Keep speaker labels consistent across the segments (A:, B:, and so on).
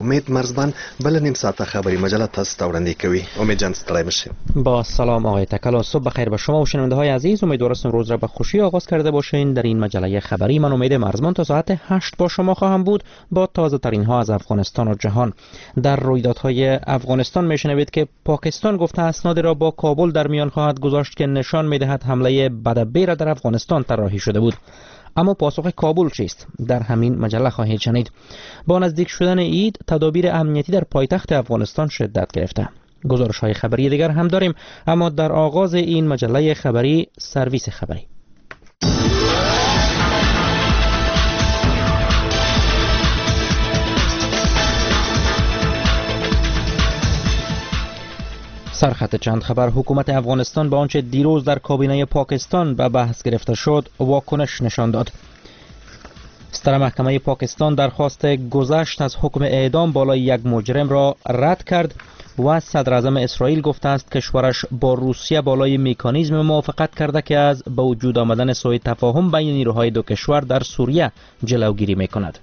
A: امید مرزبان بل نیم ساعت خبری مجله تاسو ته وړاندې کوي. امید جان ستړی مشي.
B: با سلام آقای تکلا، صبح بخیر به شما و شنونده های عزیز. امیدوارم روز را به خوشی آغاز کرده باشین. در این مجله خبری من امید مرزبان تا ساعت 8 با شما خواهم بود با تازه ترین ها از افغانستان و جهان. در رویدادهای افغانستان میشنوید که پاکستان گفته اسنادی را با کابل در میان خواهد گذاشت که نشان میدهد حمله بدبیر در افغانستان طراحی شده بود. اما پاسخ کابل چیست؟ در همین مجله خواهید شنید. با نزدیک شدن عید تدابیر امنیتی در پایتخت افغانستان شدت گرفته. گزارش های خبری دیگر هم داریم، اما در آغاز این مجله خبری سرویس خبری. سرخط چند خبر. حکومت افغانستان با آنچه دیروز در کابینه پاکستان به بحث گرفته شد واکنش نشان داد. ستر محکمه پاکستان درخواست گذشت از حکم اعدام بالای یک مجرم را رد کرد و صدر اعظم اسرائیل گفته است کشورش با روسیه بالای مکانیزم موافقت کرده که از به وجود آمدن سوء تفاهم بین نیروهای دو کشور در سوریه جلوگیری میکند.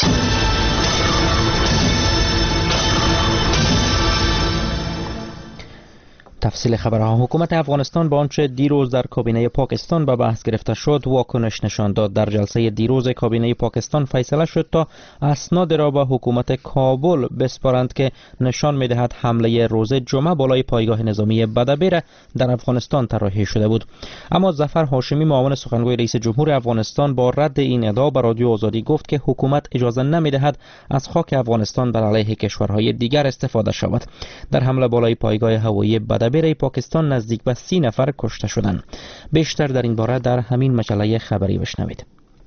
B: تفصیل خبرها. حکومت افغانستان با آنچه دیروز در کابینه پاکستان به بحث گرفته شد واکنش نشان داد. در جلسه دیروز کابینه پاکستان فیصله شد تا اسناد را به حکومت کابل بسپارند که نشان می‌دهد حمله روز جمعه بالای پایگاه نظامی بدبیر در افغانستان طراحی شده بود. اما ظفر هاشمی معاون سخنگوی رئیس جمهور افغانستان با رد این ادعا به رادیو آزادی گفت که حکومت اجازه نمی‌دهد از خاک افغانستان بر علیه کشورهای دیگر استفاده شود. در حمله بالای پایگاه هوایی بدبیر پاکستان نزدیک به 30 نفر کشته شدند. بیشتر در این باره در همین مجله خبری بشنوید.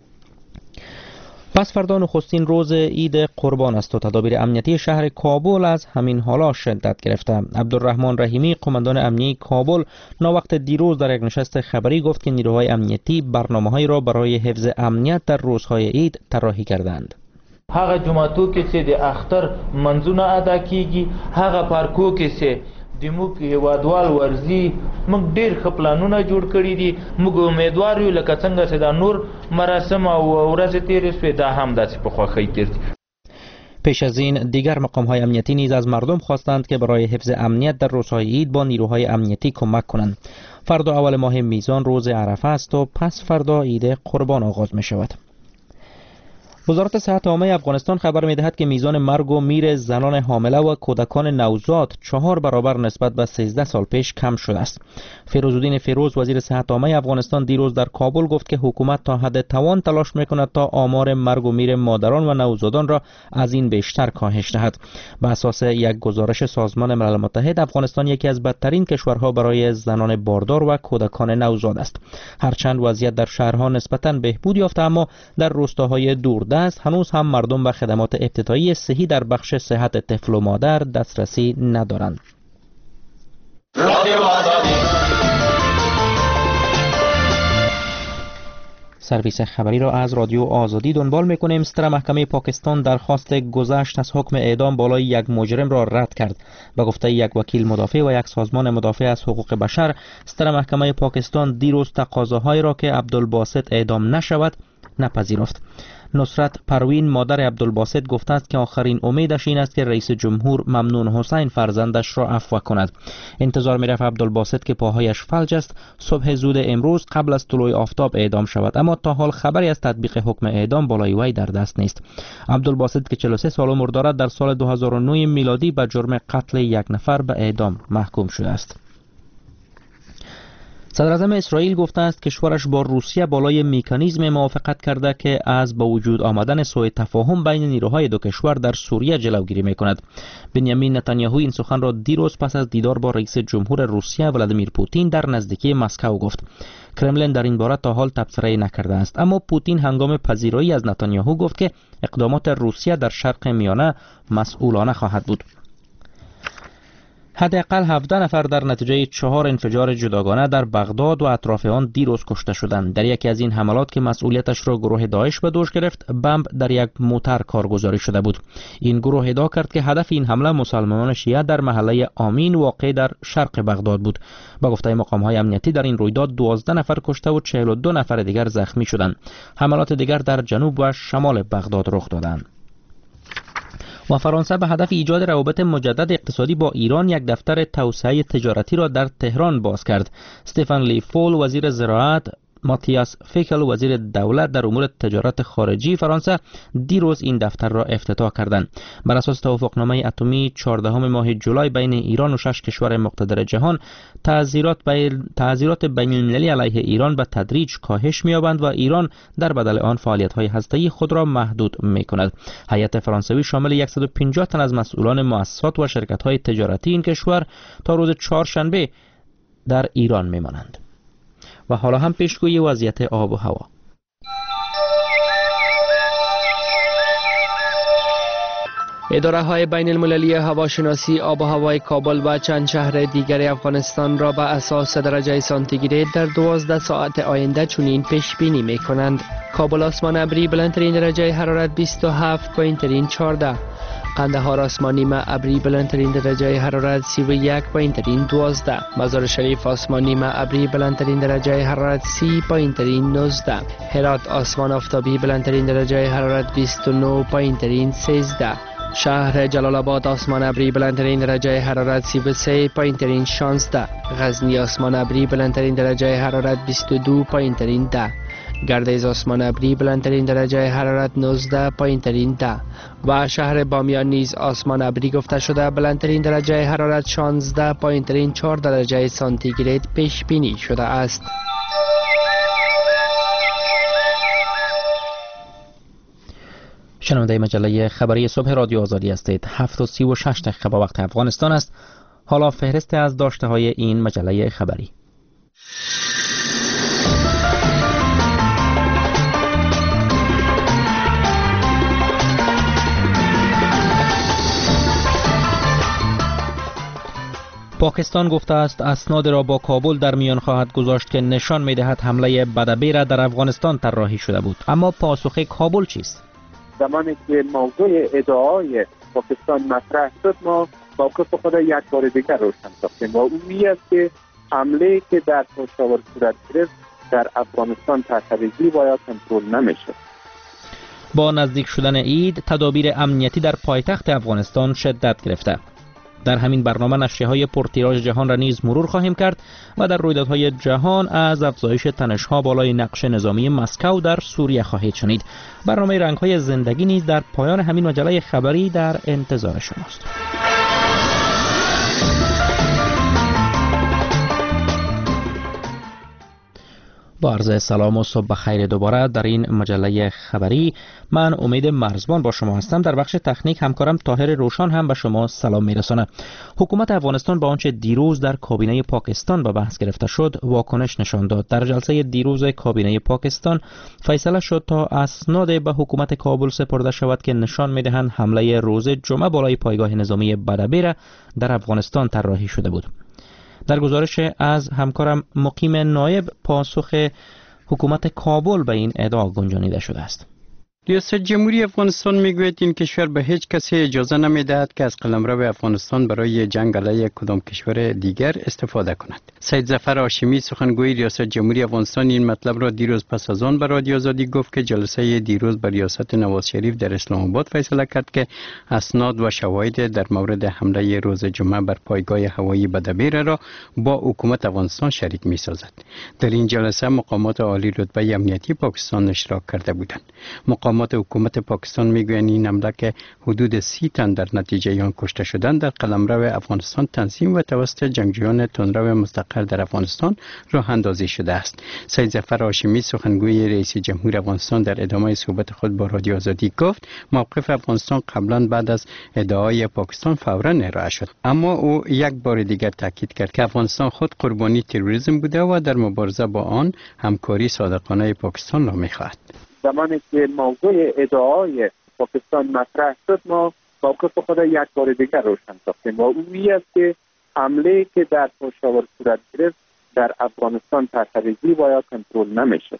B: پس فردا نخستین روز عید قربان است و تدابیر امنیتی شهر کابل از همین حالا شدت گرفته. عبدالرحمن رحیمی قماندان امنیتی کابل ناوقت دیروز در یک نشست خبری گفت که نیروهای امنیتی برنامه‌های را برای حفظ امنیت در روزهای عید طراحی کردند.
C: هغه جمعاتو کې چې د اختر منځونه ادا کیږي، هغه پارکو کې چې د موږ هیوادوال ورزي موږ ډېر ښه پلانونه جوړ کړي دي. موږ امیدوار یو لکه څنګه چې دا نور مراسم او ورځې تېرې شوې دا هم داسې په خوښۍ تېر.
B: پیش از این دیگر مقام‌های امنیتی نیز از مردم خواستند که برای حفظ امنیت در روزهای عید با نیروهای امنیتی کمک کنند. فردا اول ماه میزان روز عرفه است و پس فردا عید قربان آغاز می شود. وزارت صحت عامه افغانستان خبر می‌دهد که میزان مرگ و میر زنان حامله و کودکان نوزاد 4 برابر نسبت به 13 سال پیش کم شده است. فیروزالدین فیروز وزیر صحت عامه افغانستان دیروز در کابل گفت که حکومت تا حد توان تلاش می‌کند تا آمار مرگ و میر مادران و نوزادان را از این بیشتر کاهش دهد. بر اساس یک گزارش سازمان ملل متحد افغانستان یکی از بدترین کشورها برای زنان باردار و کودکان نوزاد است. هرچند وضعیت در شهرها نسبتاً بهبود یافته اما در روستاهای دوردست هنوز هم مردم به خدمات ابتدایی صحی در بخش صحت طفل و مادر دسترسی ندارند. سرویس خبری را از رادیو آزادی دنبال میکنیم. ستر محکمه پاکستان درخواست گذشت از حکم اعدام بالای یک مجرم را رد کرد. به گفته یک وکیل مدافع و یک سازمان مدافع از حقوق بشر، ستر محکمه پاکستان دیروز تقاضاهایی را که عبدالباسط اعدام نشود نپذیرفت. نصرت پروین مادر عبدالباسط گفته است که آخرین امیدش این است که رئیس جمهور ممنون حسین فرزندش را عفو کند. انتظار می‌رفت عبدالباسط که پاهایش فلج است صبح زود امروز قبل از طلوع آفتاب اعدام شود، اما تا حال خبری از تطبیق حکم اعدام بالای وی در دست نیست. عبدالباسط که 43 سال عمر دارد در سال 2009 میلادی به جرم قتل یک نفر به اعدام محکوم شده است. صدر اعظم اسرائیل گفته است کشورش با روسیه بالای مکانیزم موافقت کرده که از به وجود آمدن سوء تفاهم بین نیروهای دو کشور در سوریه جلوگیری میکند. بنیامین نتانیاهو این سخن را دیروز پس از دیدار با رئیس جمهور روسیه ولادیمیر پوتین در نزدیکی مسکو گفت. کرملین در این باره تا حال تبصره نکرده است، اما پوتین هنگام پذیرایی از نتانیاهو گفت که اقدامات روسیه در شرق میانه مسئولانه خواهد بود. حداقل 17 نفر در نتیجه 4 انفجار جداگانه در بغداد و اطراف آن دیروز کشته شدند. در یکی از این حملات که مسئولیتش را گروه داعش به دوش گرفت، بمب در یک موتر کارگزاری شده بود. این گروه ادعا کرد که هدف این حمله مسلمانان شیعه در محله آمین واقع در شرق بغداد بود. با گفته مقام‌های امنیتی در این رویداد 12 نفر کشته و 42 نفر دیگر زخمی شدند. حملات دیگر در جنوب و شمال بغداد رخ دادند. و فرانسه به هدف ایجاد روابط مجدد اقتصادی با ایران یک دفتر توسعه تجارتی را در تهران باز کرد. استفان لی فول وزیر زراعت، ماتیاس فیکل وزیر دولت در امور تجارت خارجی فرانسه دیروز این دفتر را افتتاح کردند. بر اساس توافقنامه اتمی 14 ماه جولای بین ایران و 6 کشور مقتدر جهان، تعزیرات بین‌المللی علیه ایران به تدریج کاهش می‌یابند و ایران در بدل آن فعالیت‌های هسته‌ای خود را محدود می‌کند. هیئت فرانسوی شامل 150 تن از مسئولان مؤسسات و شرکت‌های تجارتی این کشور تا روز چهارشنبه در ایران می‌مانند. و حالا هم پیشگویی وضعیت آب و هوا.
D: اداره های بین المللی هواشناسی آب و هوای کابل و چند شهر دیگر افغانستان را به اساس درجه سانتیگراد در 12 ساعت آینده چنین پیش بینی می کنند. کابل آسمان ابری بلندترین درجه حرارت 27، پایین‌ترین 14. قندهار آسمانی ابری بلندترین درجه حرارت 31، پایین‌ترین 12. مزار شریف آسمانی ابری بلندترین درجه حرارت 30، پایین‌ترین 19. هرات آسمان آفتابی بلندترین درجه حرارت 29، پایین‌ترین 13. شهر جلال آباد آسمان ابری بلندترین درجه حرارت 33، پایین‌ترین 16. غزنی آسمان ابری بلندترین درجه حرارت 22، پایین‌ترین 10. گردیز آسمان ابری بلندترین درجه حرارت 19، پایین‌ترین 10. و شهر بامیان نیز آسمان ابری گفته شده بلندترین درجه حرارت 16، پایین‌ترین 4 درجه سانتیگراد پیش بینی شده است.
B: شنونده مجله خبری صبح رادیو آزادی هستید. 7:36 دقیقه به وقت افغانستان است. حالا فهرست از داشته های این مجله خبری. پاکستان گفته است اسناد را با کابل در میان خواهد گذاشت که نشان می‌دهد حمله بدبیر در افغانستان طراحی شده بود. اما پاسخ کابل چیست؟
E: زمانی که موضوع ادعای پاکستان مطرح شد، ما موقف خود یک بار دیگر روشن ساختیم و اون است که حمله که در پشاور صورت گرفت در افغانستان تحریزی و یا کنترل نمیشه.
B: با نزدیک شدن عید تدابیر امنیتی در پایتخت افغانستان شدت گرفته. در همین برنامه نشریه‌های پرتیراژ جهان را نیز مرور خواهیم کرد و در رویدادهای جهان از افزایش تنش‌ها بالای نقش نظامی مسکو در سوریه خواهید شنید. برنامه رنگ‌های زندگی نیز در پایان همین مجله خبری در انتظار شماست. با عرض سلام و صبح بخیر دوباره در این مجله خبری. من امید مرزبان با شما هستم. در بخش تکنیک همکارم طاهر روشان هم به شما سلام میرسانه. حکومت افغانستان با آنچه دیروز در کابینه پاکستان به بحث گرفته شد واکنش نشان داد. در جلسه دیروز کابینه پاکستان فیصله شد تا اسناد به حکومت کابل سپرده شود که نشان میدهند حمله روز جمعه بالای پایگاه نظامی بدبیر در افغانستان طراحی شده بود. در گزارش از همکارم مقیم نایب پاسخ حکومت کابل به این ادعا گنجانیده شده است.
F: ریاست جمهوری افغانستان میگوید این کشور به هیچ کسی اجازه نمیدهد که از قلمرو افغانستان برای جنگ علیه کدام کشور دیگر استفاده کند. سید ظفر هاشمی سخنگوی ریاست جمهوری افغانستان این مطلب را دیروز پس از آن به رادیو آزادی گفت که جلسه دیروز به ریاست نواز شریف در اسلام آباد فیصله کرد که اسناد و شواهد در مورد حمله روز جمعه بر پایگاه هوایی بدبیر را با حکومت افغانستان شریک می‌سازد. در این جلسه مقامات عالی رتبه امنیتی پاکستان اشتراک کرده بودند. مقامات حکومت پاکستان میگویند این حمله که حدود 30 تن در نتیجه آن کشته شدند در قلمرو افغانستان تنظیم و توسط جنگجویان تندرو مستقر در افغانستان راه اندازی شده است. سید ظفر هاشمی سخنگوی رئیس جمهور افغانستان در ادامه صحبت خود با رادیو آزادی گفت موقف افغانستان قبلا بعد از ادعای پاکستان فوراً ارائه شد، اما او یک بار دیگر تاکید کرد که افغانستان خود قربانی تروریسم بوده و در مبارزه با آن همکاری صادقانه پاکستان را می‌خواهد.
E: زمانی که موضوع ادعای پاکستان مطرح شد، ما موقف خود یک بار دیگر روشن ساختیم و اون است که حمله که در پشاور صورت گرفت در افغانستان تحریزی و یا کنترل نمیشه.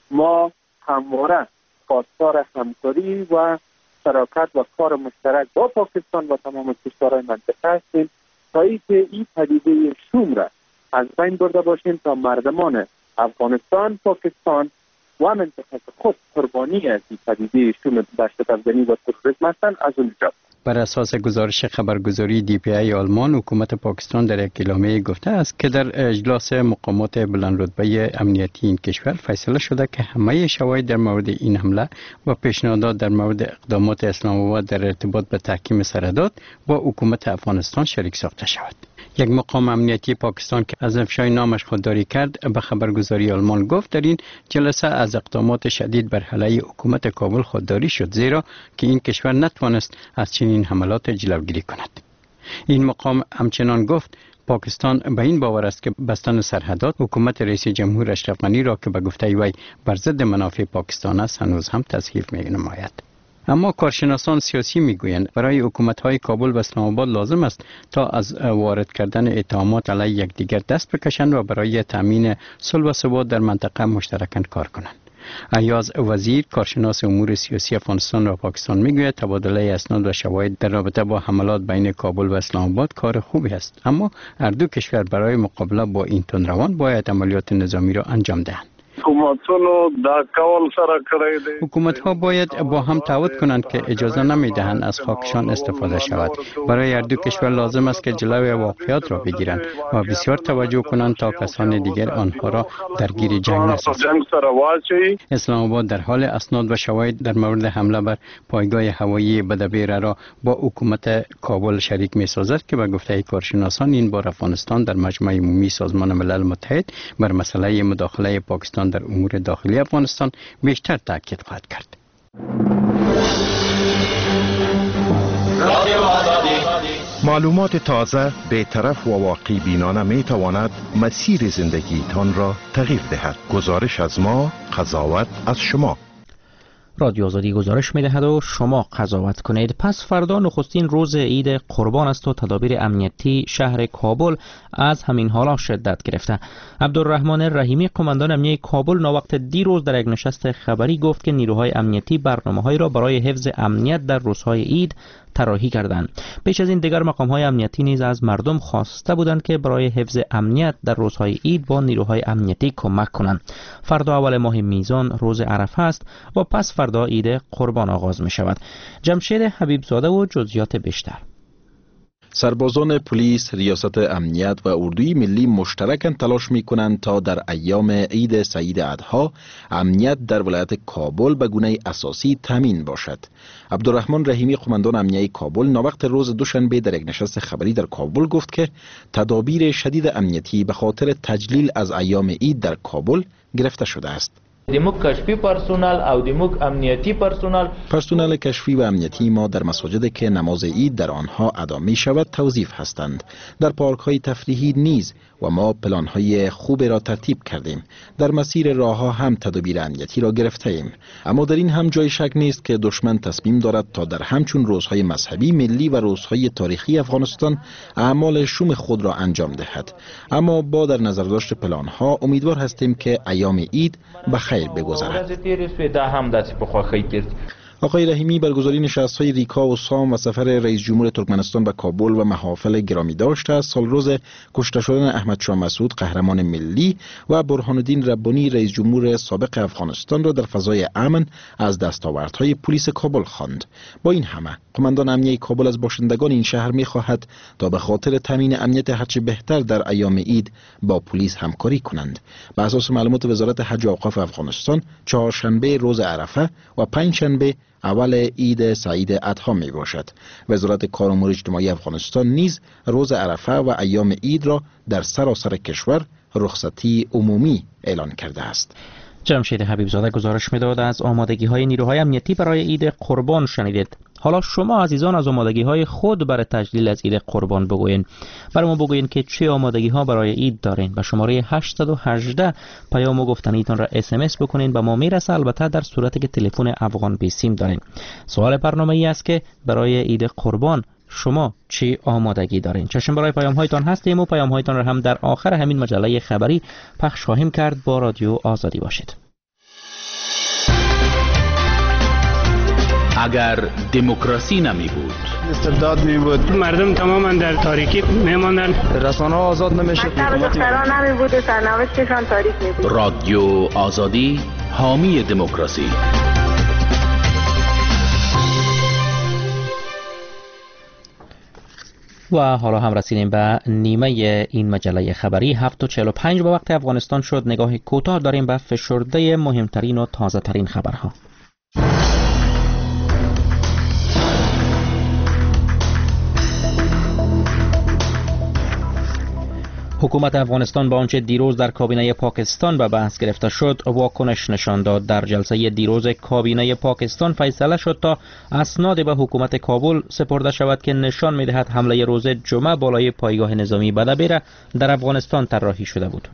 E: ما همواره خواستار همکاری و شراکت و کار مشترک با پاکستان و تمام کشورهای منطقه هستیم تا اینکه این پدیده شوم را از بین برده باشیم تا مردمان افغانستان، پاکستان و منطقه خود قربانی از این پدیده شوم دهشت افغانی و تروریسم هستند از اون نجات.
F: بر اساس گزارش خبرگزاری DPI آلمان، حکومت پاکستان در یک اعلامیه گفته است که در اجلاس مقامات بلند رتبه امنیتی این کشور فیصله شده که همه شواهد در مورد این حمله و پیشنهادات در مورد اقدامات اسلام آباد در ارتباط به تحکیم سرداد با حکومت افغانستان شریک ساخته شود. یک مقام امنیتی پاکستان که از افشای نامش خودداری کرد به خبرگزاری آلمان گفت در این جلسه از اقدامات شدید بر علیه حکومت کابل خودداری شد، زیرا که این کشور نتوانست از چنین حملات جلوگیری کند. این مقام همچنان گفت پاکستان به این باور است که بستن سرحدات حکومت رئیس جمهور اشرف غنی را که به گفته وی بر ضد منافع پاکستان است هنوز هم تضعیف می‌نماید. اما کارشناسان سیاسی میگویند برای حکومت‌های کابل و اسلام آباد لازم است تا از وارد کردن اتهامات علیه یکدیگر دست بکشند و برای تامین صلح و ثبات در منطقه مشترکاً کار کنند. ایاز وزیر کارشناس امور سیاسی افغانستان و پاکستان میگوید تبادله اسناد و شواهد در رابطه با حملات بین کابل و اسلام آباد کار خوبی است، اما هر دو کشور برای مقابله با این تندروان باید عملیات نظامی را انجام دهند. حکومت ها باید با هم تعهد کنند که اجازه نمیدهند از خاکشان استفاده شود. برای هر دو کشور لازم است که جلوی واقعیات را بگیرند و بسیار توجه کنند تا کسان دیگر آنها را درگیر جنگ نسازند. اسلام آباد در حال اسناد و شواهد در مورد حمله بر پایگاه هوایی بدبیر را با حکومت کابل شریک می سازد که به گفته کارشناسان این بار افغانستان در مجمع عمومی سازمان ملل متحد بر مسئله مداخله پاکستان در امور داخلی افغانستان بیشتر تاکید خواهد کرد.
G: معلومات تازه، بی‌طرف و واقعی بینانه می تواند مسیر زندگی تان را تغییر دهد. گزارش از ما، قضاوت از شما.
B: رادیو آزادی گزارش می‌دهد و شما قضاوت کنید. پس فردا نخستین روز عید قربان است و تدابیر امنیتی شهر کابل از همین حالا شدت گرفته. عبدالرحمن رحیمی قماندان امنیتی کابل ناوقت دیروز در یک نشست خبری گفت که نیروهای امنیتی برنامه‌هایی را برای حفظ امنیت در روزهای عید طراحی کردند. پیش از این دیگر مقام‌های امنیتی نیز از مردم خواسته بودند که برای حفظ امنیت در روزهای عید با نیروهای امنیتی کمک کنند. فردا اول ماه میزان روز عرفه است و پس فردا عید قربان آغاز می شود. جمشید حبیبزاده و جزئیات بیشتر.
H: سربازان پلیس، ریاست امنیت و اردوی ملی مشترکاً تلاش می کنند تا در ایام عید سعید اضحی امنیت در ولایت کابل به گونه اساسی تامین باشد. عبدالرحمن رحیمی قماندان امنیتی کابل ناوقت روز دوشنبه در یک نشست خبری در کابل گفت که تدابیر شدید امنیتی به خاطر تجلیل از ایام عید در کابل گرفته شده است.
C: دموک کشفی پرسونل او دموک امنیتی
H: پرسونل کشفی و امنیتی ما در مساجد که نماز عید در آنها ادا می شود توظیف هستند. در پارک های تفریحی نیز و ما پلان های خوب را ترتیب کردیم. در مسیر راه ها هم تدابیر امنیتی را گرفته ایم. اما در این هم جای شک نیست که دشمن تصمیم دارد تا در همچون روزهای مذهبی ملی و روزهای تاریخی افغانستان اعمال شوم خود را انجام دهد. اما با در نظر داشت پلان ها امیدوار هستیم که ایام عید بخیر بگذرد. آقای رحیمی برگزاری نشست‌های ریکا و سام و سفر رئیس جمهور ترکمنستان به کابل و محافل گرامی داشته است. سال روز کشته شدن احمد شاه مسعود قهرمان ملی و برهان الدین ربانی رئیس جمهور سابق افغانستان را در فضای امن از دستاوردهای پلیس کابل خواند. با این همه قماندان امنیتی کابل از باشندگان این شهر می‌خواهد تا به خاطر تامین امنیت هرچه بهتر در ایام عید با پلیس همکاری کنند. بر اساس معلومات وزارت حج و اوقاف افغانستان چهارشنبه روز عرفه و پنجشنبه اول عید سعید اضحی می باشد. وزارت کار امور اجتماعی افغانستان نیز روز عرفه و ایام عید را در سراسر کشور رخصتی عمومی اعلان کرده است.
B: جمشید حبیبزاده گزارش می‌داد. از آمادگی‌های نیروهای امنیتی برای عید قربان شنیدید. حالا شما عزیزان از آمادگی‌های خود برای تجلیل از عید قربان بگوین. برای ما بگوین که چه آمادگی‌ها برای عید دارین. به شماره 818 پیام و گفتنیتان را SMS بکنین، به ما میرسه، البته در صورتی که تلفن افغان بی سیم دارین. سوال برنامه ای است که برای عید قربان شما چی آمادگی دارین؟ چشم برای پیام هایتان هستیم و پیام هایتان را هم در آخر همین مجله خبری پخش خواهیم کرد. با رادیو آزادی باشید.
I: اگر دموکراسی نمی بود،
J: استبداد می بود، مردم تماما در تاریکی می ماندن،
K: رسانه ها آزاد نمیشد،
L: دختران نمی بود و سرنوشتشان تاریک می بود.
I: رادیو آزادی حامی دموکراسی.
B: و حالا هم رسیدیم به نیمه این مجله خبری 7:45 به وقت افغانستان شد. نگاه کوتاه داریم به فشرده مهمترین و تازه ترین خبرها. حکومت افغانستان با آنچه دیروز در کابینه پاکستان به بحث گرفته شد واکنش نشان داد. در جلسه دیروز کابینه پاکستان فیصله شد تا اسناد به حکومت کابل سپرده شود که نشان می‌دهد حمله روز جمعه بالای پایگاه نظامی بدبیر در افغانستان طراحی شده بود.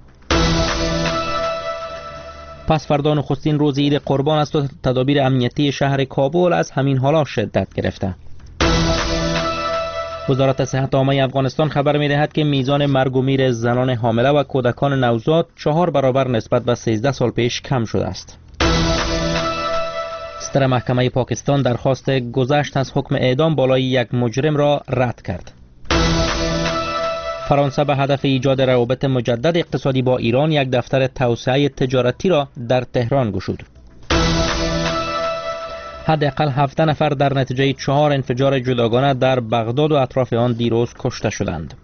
B: پس فردا نخستین روز عید قربان است و تدابیر امنیتی شهر کابل از همین حالا شدت گرفته. وزارت صحت عامه افغانستان خبر می‌دهد که میزان مرگ و میر زنان حامله و کودکان نوزاد 4 برابر نسبت به 13 سال پیش کم شده است. ستر محکمه پاکستان درخواست گذشت از حکم اعدام بالای یک مجرم را رد کرد. فرانسه به هدف ایجاد روابط مجدد اقتصادی با ایران یک دفتر توسعه تجارتی را در تهران گشود. حداقل 17 نفر در نتیجه 4 انفجار جداگانه در بغداد و اطراف آن دیروز کشته شدند.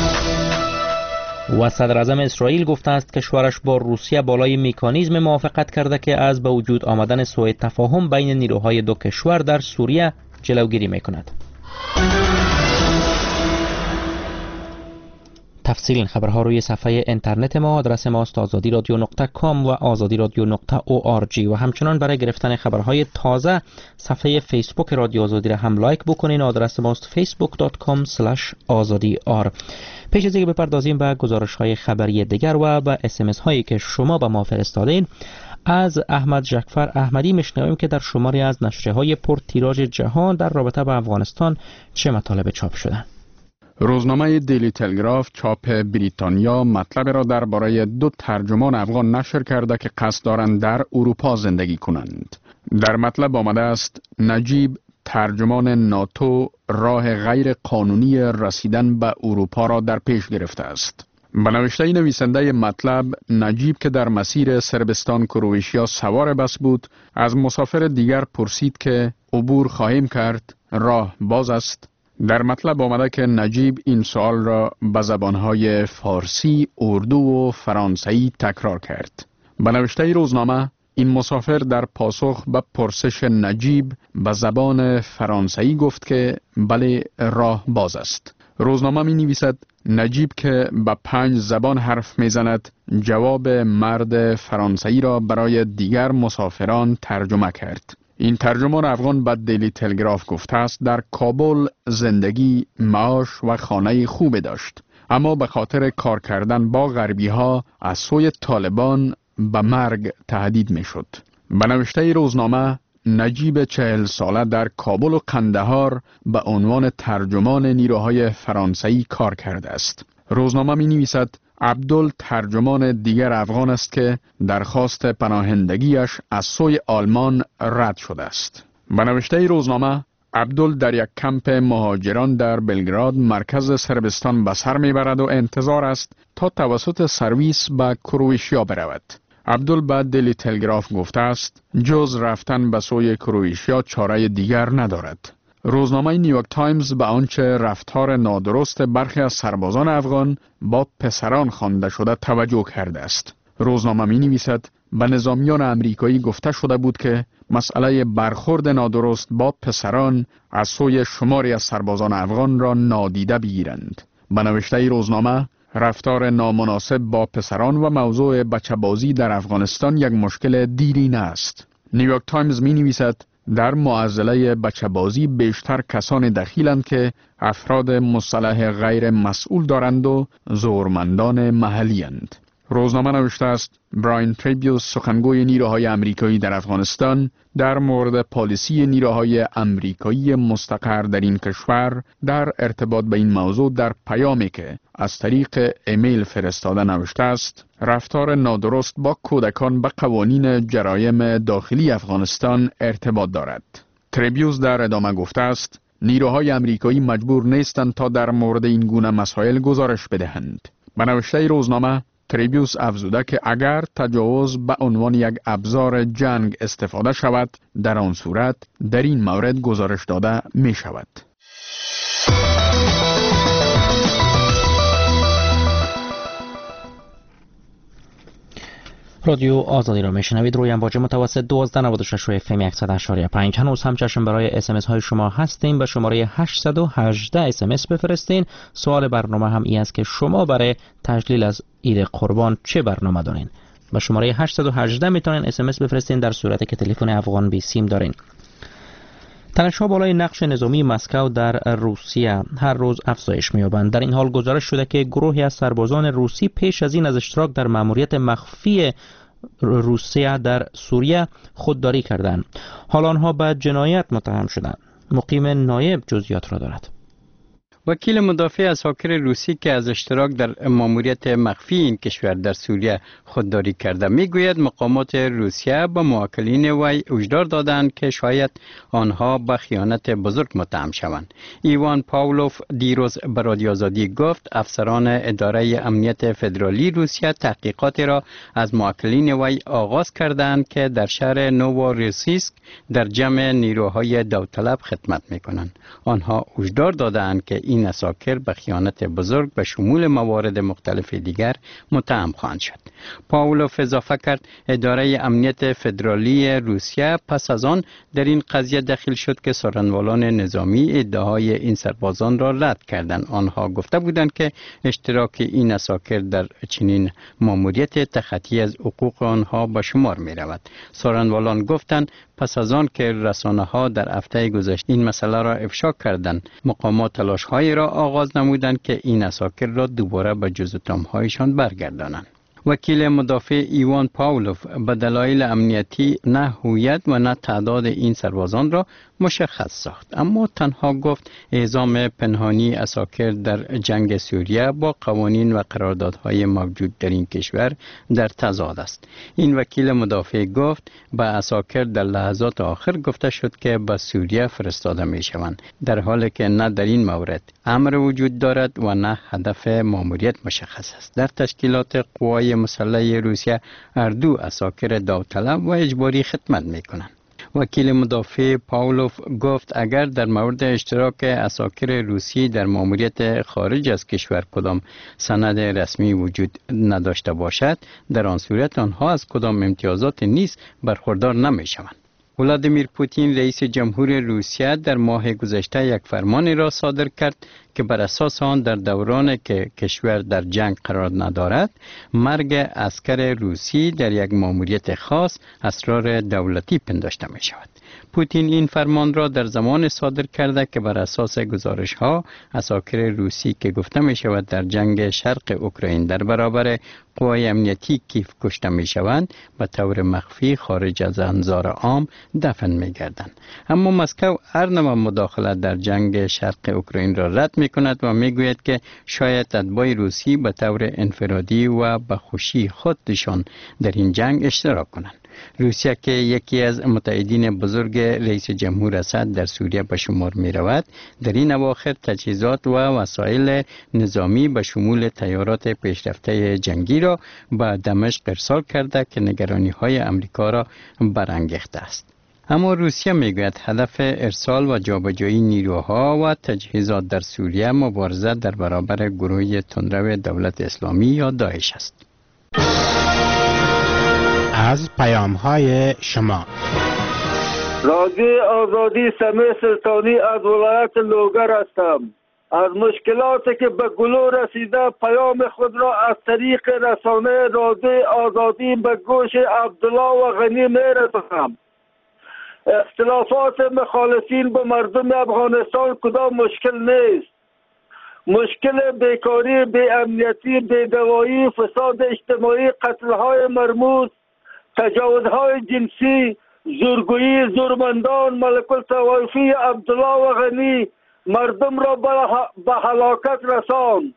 B: و صدر اعظم اسرائیل گفته است کشورش با روسیه بالای مکانیزم موافقت کرده که از به وجود آمدن سوء تفاهم بین نیروهای دو کشور در سوریه جلوگیری میکند. تفصیل این خبرها روی صفحه اینترنت ما، آدرس ما است azadi.com و azadi.org و همچنان برای گرفتن خبرهای تازه صفحه فیسبوک رادیو آزادی را هم لایک بکنین. آدرس ما است facebook.com/azadi.r. پیش از اینکه بپردازیم به گزارش‌های خبری دیگر و به SMS هایی که شما به ما فرستادین، از احمد جعفر احمدی میشنویم که در شماری از نشریه‌های پرتیراژ جهان در رابطه با افغانستان چه مطالب چاپ شده.
K: روزنامه دیلی تلگراف چاپ بریتانیا مطلب را درباره 2 ترجمان افغان نشر کرده که قصد دارند در اروپا زندگی کنند. در مطلب آمده است نجیب ترجمان ناتو راه غیر قانونی رسیدن به اروپا را در پیش گرفته است. به نوشته نویسنده مطلب، نجیب که در مسیر صربستان کرواتیا سوار بس بود از مسافر دیگر پرسید که عبور خواهیم کرد، راه باز است؟ در مطلب آمده که نجیب این سوال را به زبانهای فارسی، اردو و فرانسوی تکرار کرد. به نوشته روزنامه، این مسافر در پاسخ به پرسش نجیب به زبان فرانسوی گفت که بله، راه باز است. روزنامه می نویسد نجیب که به 5 زبان حرف می زند جواب مرد فرانسوی را برای دیگر مسافران ترجمه کرد. این ترجمان افغان به دیلی تلگراف گفته است در کابل زندگی، معاش و خانه خوب داشت، اما به خاطر کار کردن با غربی ها از سوی طالبان به مرگ تهدید می شد. به نوشته روزنامه، نجیب 40 ساله در کابل و قندهار به عنوان ترجمان نیروهای فرانسوی کار کرده است. روزنامه می نویسد عبدل ترجمان دیگر افغان است که درخواست پناهندگیش از سوی آلمان رد شده است. به نوشته روزنامه، عبدل در یک کمپ مهاجران در بلگراد مرکز صربستان به سر میبرد و انتظار است تا توسط سرویس به کرواتیا برود. عبدل به دیلی تلگراف گفته است جز رفتن به سوی کرواتیا چاره دیگر ندارد. روزنامه نیویورک تایمز به آنچه رفتار نادرست برخی از سربازان افغان با پسران خوانده شده توجه کرده است. روزنامه می نویسد به نظامیان امریکایی گفته شده بود که مسئله برخورد نادرست با پسران از سوی شماری از سربازان افغان را نادیده بگیرند. به نوشته روزنامه، رفتار نامناسب با پسران و موضوع بچه‌بازی در افغانستان یک مشکل دیرینه است. نیویورک تایمز می نویسد در معضله بچه‌بازی بیشتر کسان دخیلند که افراد مسلح غیر مسئول دارند و زورمندان محلی اند. روزنامه نوشته است براین تریبیوس، سخنگوی نیروهای امریکایی در افغانستان، در مورد پالیسی نیروهای امریکایی مستقر در این کشور در ارتباط به این موضوع در پیامی که از طریق ایمیل فرستاده نوشته است رفتار نادرست با کودکان به قوانین جرایم داخلی افغانستان ارتباط دارد. تریبیوس در ادامه گفته است نیروهای امریکایی مجبور نیستند تا در مورد این گونه مسائل گزارش بدهند. به نوشته روزنامه، تریبیوس افزوده که اگر تجاوز به عنوان یک ابزار جنگ استفاده شود، در آن صورت در این مورد گزارش داده می شود.
B: رادیو آزادی را میشنوید روی امواج متوسط 1296 اف ام 100.5. هنوز هم چشم برای اس ام اس های شما هستیم. به شماره 818 اس ام اس بفرستین. سوال برنامه هم این است که شما برای تجلیل از عید قربان چه برنامه دارین؟ به شماره 818 میتونین اس ام اس بفرستین در صورتی که تلفن افغان بی سیم دارین. تنش‌ها بالای نقش نظامی مسکو در روسیه هر روز افزایش می‌یابند. در این حال گزارش شده که گروهی از سربازان روسی پیش از این از اشتراک در مأموریت مخفی روسیه در سوریه خودداری کردند. حال آنها به جنایت متهم شدند. مقیم نایب جزئیات را دارد.
F: وکیل مدافع اساکر روسی که از اشتراک در مأموریت مخفی این کشور در سوریه خودداری کرده میگوید مقامات روسیه به موکلین وی هشدار دادند که شاید آنها به خیانت بزرگ متهم شوند. ایوان پاولوف دیروز به رادیو آزادی گفت افسران اداره امنیت فدرالی روسیه تحقیقاتی را از موکلین وی آغاز کردند که در شهر نووروسیسک در جمع نیروهای داوطلب خدمت میکنند. آنها هشدار دادند که این اساکر به خیانت بزرگ به شمول موارد مختلف دیگر متهم خواهند شد. پاولوف اضافه کرد اداره امنیت فدرالی روسیه پس از آن در این قضیه دخیل شد که سرانوالان نظامی ادعای این سربازان را رد کردند. آنها گفته بودند که اشتراک این اساکر در چنین مأموریت تخطی از حقوق آنها به شمار می رود. سرانوالان گفتند پس از آن که رسانه‌ها در هفته گذشته این مسئله را افشا کردند، مقامات تلاش‌هایی را آغاز نمودند که این اساکر را دوباره به جزء تام‌هایشان برگردانند. وکیل مدافع ایوان پاولوف به دلایل امنیتی نه هویت و نه تعداد این سربازان را مشخص ساخت، اما تنها گفت اعزام پنهانی اساکر در جنگ سوریه با قوانین و قراردادهای موجود در این کشور در تضاد است. این وکیل مدافع گفت به اساکر در لحظات آخر گفته شد که به سوریه فرستاده می شوند، در حالی که نه در این مورد امر وجود دارد و نه هدف ماموریت مشخص است. در تشکیلات قوای مسلح روسیه هر دو اساکر داوطلب و اجباری خدمت می کنند. وکیل مدافع پاولوف گفت اگر در مورد اشتراک اساکر روسی در مأموریت خارج از کشور کدام سند رسمی وجود نداشته باشد، در آن صورت آنها از کدام امتیازات نیز برخوردار نمی شوند. ولادیمیر پوتین رئیس جمهور روسیه در ماه گذشته یک فرمان را صادر کرد که بر اساس آن در دوران که کشور در جنگ قرار ندارد، مرگ عسکر روسی در یک مأموریت خاص اسرار دولتی پنداشته می شود. پوتین این فرمان را در زمان صادر کرده که بر اساس گزارش ها عساکر روسی که گفته می شود در جنگ شرق اوکراین در برابر قوای امنیتی کیف کشته می شوند به طور مخفی خارج از انظار عام دفن می گردند. اما مسکو هر نوع مداخلت در جنگ شرق اوکراین را رد می کند و می گوید که شاید اتباع روسی به طور انفرادی و به خوشی خودشان در این جنگ اشتراک کنند. روسیه که یکی از متحدین بزرگ رئیس جمهور اسد در سوریه به شمار می رود، در این اواخر تجهیزات و وسایل نظامی به شمول طیارات پیشرفته جنگی را به دمشق ارسال کرده که نگرانی های امریکا را برانگیخته است. اما روسیه میگوید هدف ارسال و جابجایی نیروها و تجهیزات در سوریه مبارزه در برابر گروه تندرو دولت اسلامی یا داعش است.
M: از پیام‌های شما
N: رادیو آزادی سمیع سلطانی از ولایت لوگر هستم. از مشکلاتی که به گلو رسیده پیام خود را از طریق رسانه رادیو آزادی به گوش عبدالله و غنی میرسانم. اختلافات مخالفین با مردم افغانستان کدام مشکل نیست. مشکل بیکاری، بی‌امنیتی، بی‌دوایی، فساد اجتماعی، قتل‌های مرموز، تجاوزهای جنسی، زورگویی زورمندان ملک الطوایفی عبدالله و غنی مردم را به هلاکت رساند.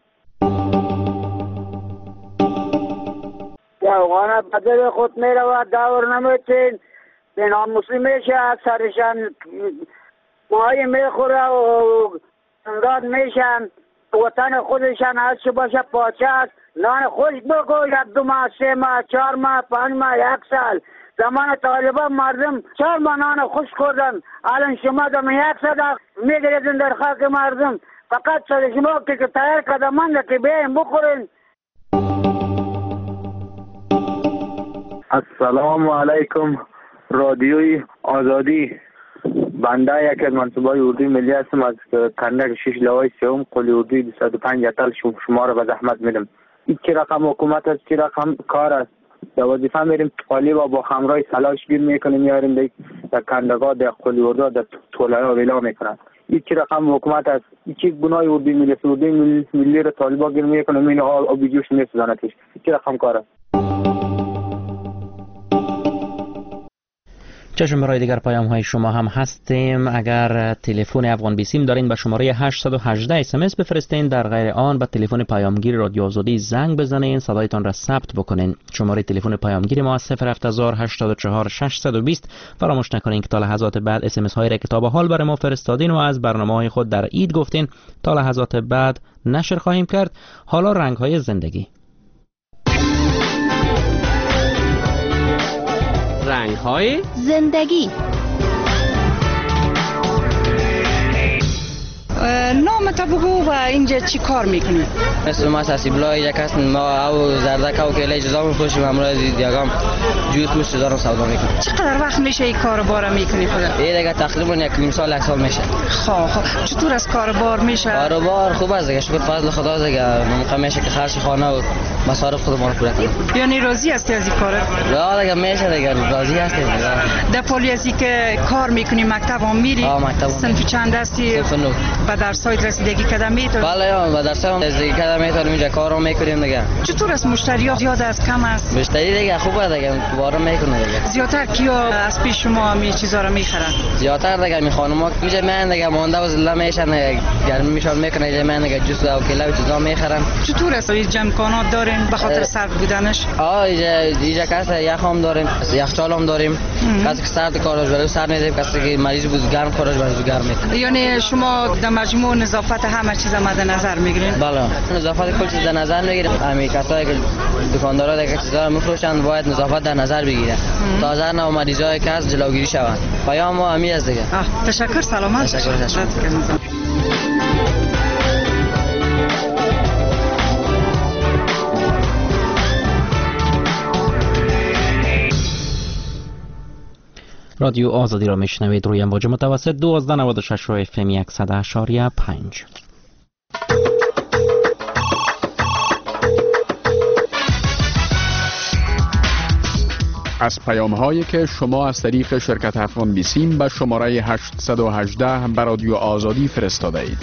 O: افغان بدل خود می رود دور نمیتین به ناموسی میشه از سرشان ماهی میخوره و امداد میشن وطن خودشان هست چه باشه پاچه است نان خوش بگو یک دو ماه 3 ماه 4 ماه 5 ماه 1 سال زمان طالبان مردم 4 ماه نان خوش خوردن الان شما دم 1 صدق میگریدن در خاک مردم فقط سر شما که تیار قدمان که بیاین بخورین.
P: السلام علیکم رادیوی آزادی. بنده یکی از منصوبای اردوی ملی هستم از کندک 6 لوای سوم قلی اردوی 205 اتل شما را به زحمت میدم. این چی رقم حکومت است، چی رقم کار است. در وظیفه میریم قالی و با خمرای سلاش گیر میکنیم میاریم در کندگاه در قلی اردو در طولای ویلا میکنن. این چی رقم حکومت است، این چی گناه اردوی ملی است. اردوی ملی را طالبا گیر میکنیم این آبی جوش میسوزانتش. این چی رقم کار است.
B: چشم برای دیگر پیام های شما هم هستیم. اگر تلفن افغان بیسیم دارین به شماره 818 اسمس بفرستین، در غیر آن به تلفن پیامگیر رادیو آزادی زنگ بزنین، صدایتان را ثبت بکنین. شماره تلفن پیامگیر ما 07084 620. فراموش نکنین که تا لحظات بعد اسمس های را کتاب حال برای ما فرستادین و از برنامه های خود در عید گفتین تا لحظات بعد نشر خواهیم کرد. حالا رنگ های زندگی.
D: رنگ های
Q: زندگی. نام تا بگو و اینجا چی کار میکنی؟
R: مثل ما ساسیبلای یک هست، ما او زردک او کلی جزا میفروشیم، امروز دیگام جوس موش جزا رو سودا میکنیم.
Q: چقدر وقت میشه این کاربار میکنی خودت؟
R: این دیگه تقریبا یک نیم سال یک سال میشه.
Q: خب چطور از کاربار میشه؟
R: کاربار خوب است دیگه، شکر فضل خدا دیگه. ممکن میشه که خرج خانه و مصارف خودمون پورا کنیم.
Q: یعنی راضی هستی از این کارت؟
R: لا دیگه میشه دیگه، راضی هستیم دیگه.
Q: در پالیسی که کار میکنی مکتب هم میری؟
R: مکتب.
Q: صنف چند هستی؟
R: صنف 9.
Q: و در سایت رسیدگی کردن میتونی؟
R: بله و در سایت رسیدگی کردن میتونیم، اینجا کارو میکنیم دیگه.
Q: چطور است مشتری زیاد است کم است؟
R: مشتری دیگه خوبه دیگه، دوباره میکنه دیگه.
Q: زیادتر کیا از پیش شما می چیزا رو میخرن؟
R: زیادتر دیگه می خانوما اینجا من دیگه مونده و زله میشن، گرمی میشون میکنه اینجا من دیگه جوس و کیلا و چیزا میخرن.
Q: چطور است جمع‌کنات دارین به خاطر سرد بودنش؟
R: اینجا کاسه یخ هم داریم، یخچال هم داریم. کسی که سرد کارش ولی سر میده، کسی که مریض بود گرم کارش ولی گرم میکنه.
Q: یعنی شما در مجموع نظافت همه چیز مد نظر میگیرین؟
R: بله نظافت کل چیز در نظر میگیریم. همین کسایی که دکاندارا دیگه چیزا رو میفروشن باید نظافت در نظر بگیرن تا از هر نوع مریضای که از جلوگیری شوند. پیام ما همین است دیگه.
Q: تشکر، سلامت.
R: تشکر.
B: رادیو آزادی را میشنوید روی امواج متوسط 1296 و FM 100.5.
K: از پیام هایی که شما از طریق شرکت افغان بیسیم به شماره 818 به رادیو آزادی فرستاده اید.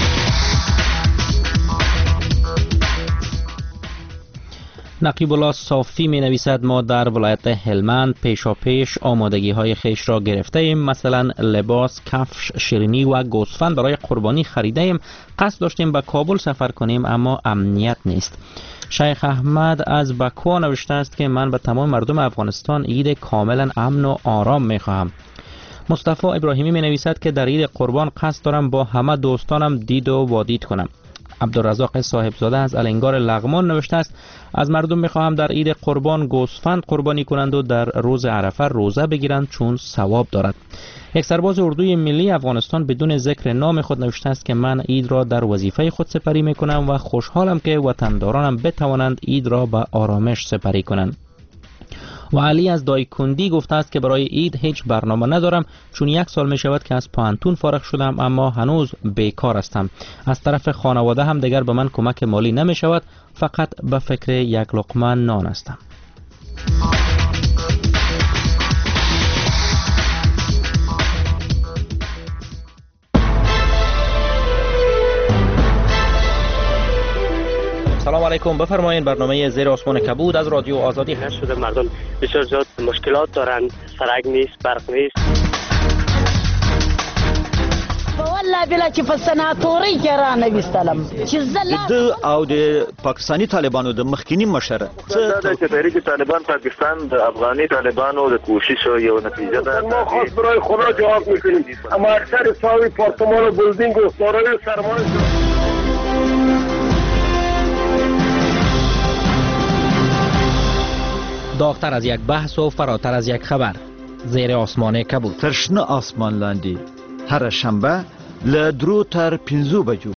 B: نقیب الله صافی می نویسد ما در ولایت هلمند پیشاپیش آمادگی های خیش را گرفته ایم، مثلا لباس، کفش، شیرینی و گوسفند برای قربانی خریده ایم. قصد داشتیم به کابل سفر کنیم اما امنیت نیست. شیخ احمد از بکو نوشته است که من به تمام مردم افغانستان عید کاملا امن و آرام می خواهم. مصطفی ابراهیمی می نویسد که در عید قربان قصد دارم با همه دوستانم دید و وادید کنم. عبدالرزاق صاحبزاده از الینگار لغمان نوشته است از مردم میخواهم در عید قربان گوسفند قربانی کنند و در روز عرفه روزه بگیرند چون ثواب دارد. یک سرباز اردوی ملی افغانستان بدون ذکر نام خود نوشته است که من عید را در وظیفه خود سپری میکنم و خوشحالم که وطندارانم بتوانند عید را به آرامش سپری کنند. و علی از دایکندی گفته است که برای عید هیچ برنامه ندارم چون 1 سال می شود که از پانتون فارغ شدم اما هنوز بیکار هستم. از طرف خانواده هم دیگر به من کمک مالی نمی شود، فقط به فکر یک لقمه نان هستم. سلام علیکم، بفرمایید. برنامه زیر آسمان کبود از رادیو آزادی هست.
J: شده مردم بسیار زیاد مشکلات دارن، سرک نیست، برق نیست.
S: والله بلا چې په سناتوري کې را نویستلم چې
T: د او د پاکستاني طالبانو د مخکینی مشر
U: دا چې تحریک طالبان پاکستان د افغاني طالبانو د کوشش یو نتیجه ده.
V: ما خاص برای خدا جواب میکنیم، اما اکثر ساوی پارتمان و بلدینگ و دارای سرمایه
B: داغتر از یک بحث و فراتر از یک خبر. زیر آسمان کبود.
T: تر شنه آسمان لاندې هر شنبه له 3 تر 5 بجو